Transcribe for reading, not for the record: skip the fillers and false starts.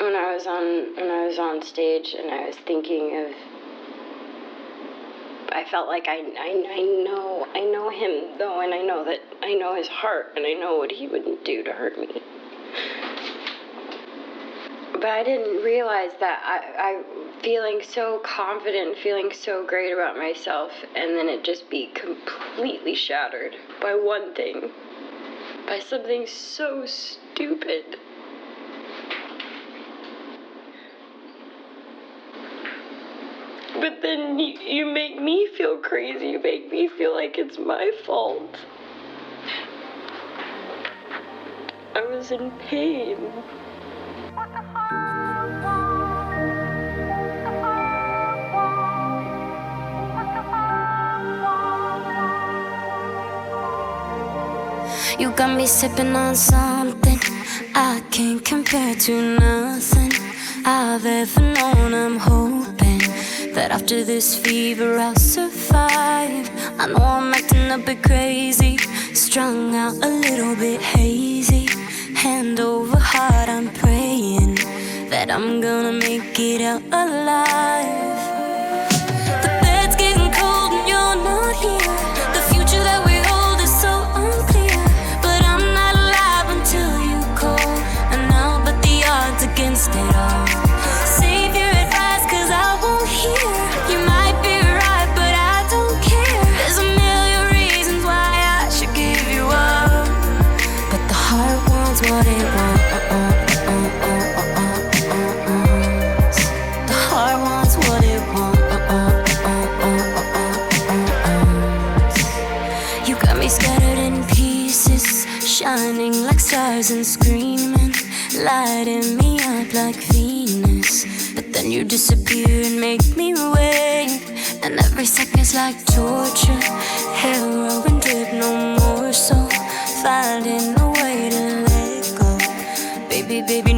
I was on stage and I was thinking of, I felt like I know him though, and I know his heart, and I know what he would do to hurt me. But I didn't realize that I feeling so confident, feeling so great about myself, and then it just be completely shattered by one thing, by something so stupid. But then you make me feel crazy. You make me feel like it's my fault. I was in pain. You got me sipping on something I can't compare to nothing I've ever known. I'm hoping that after this fever I'll survive. I know I'm acting a bit crazy, strung out a little bit hazy. Hand over heart, I'm praying that I'm gonna make it out alive. The bed's getting cold and you're not here. The future that we hold is so unclear. But I'm not alive until you call, and I'll bet the odds against it all. Save your advice, cause I won't hear. You might be right, but I don't care. There's a million reasons why I should give you up, but the heart wants what it wants. The heart wants what it wants. You got me scattered in pieces, shining like stars and screaming, lighting me up like Venus. But then you disappear and make me wait, and every second's like torture. Heroin drip, no more, so finding a way to let go. Baby, baby,